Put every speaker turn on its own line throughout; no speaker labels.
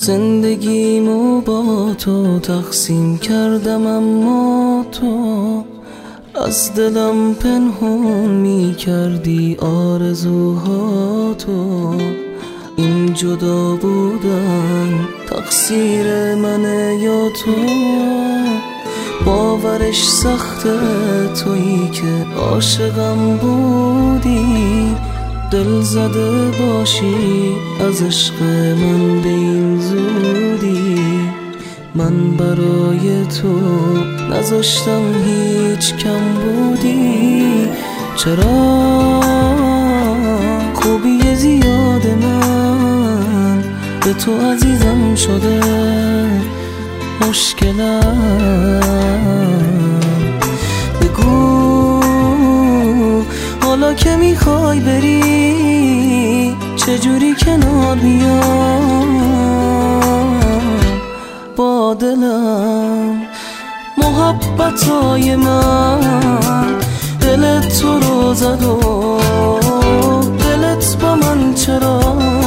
زندگیمو با تو تقسیم کردم، اما تو از دلم پنهون می کردی آرزوهاتو. این جدا بودن تقصیر منه یا تو؟ باورش سخته تویی که عاشقم بودی، دل زده باشی از عشق من به این زودی. من برای تو نذاشتم هیچ کم بودی. چرا خوبی زیاد من به تو عزیزم شده مشکلم؟ بگو حالا که میخوای بری چجوری کنار بیام با دلم؟ محبتای من دلت تو رو زد و دلت با من چرا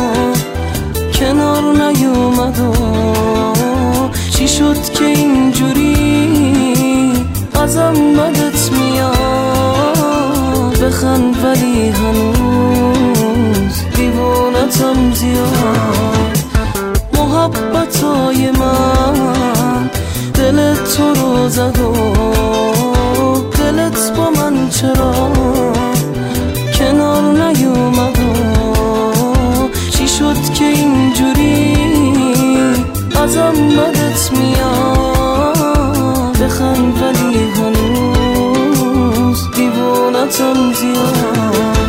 کنار نیومد و چی شد که اینجوری ازم بدت میاد؟ بخند ولی هنوز دیوونتم زیاد. محبتای من دلت تو رو زد و دلت با من چرا کنار نیومد و چی شد که اینجوری ازم بدت میاد؟ بخند ولی هنوز دیوونتم زیاد.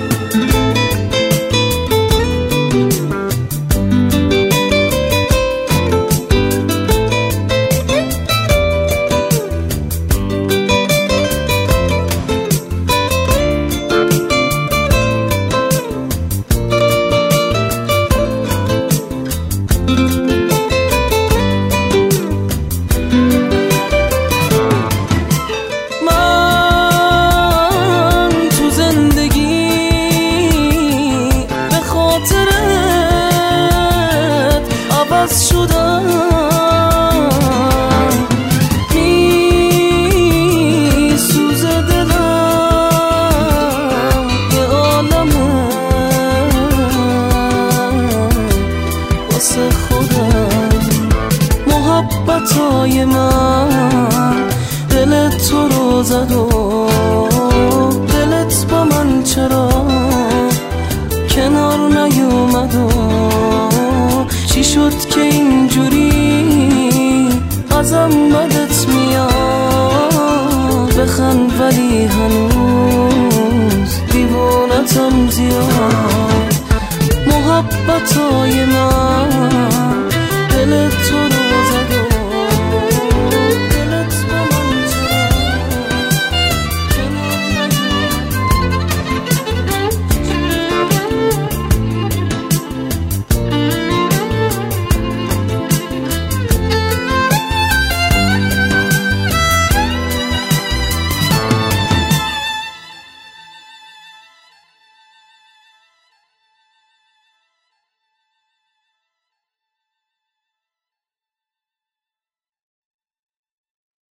شدم میسوزه دلم یه عالمه واسه خودم. محبتای من دلت تو رو زد و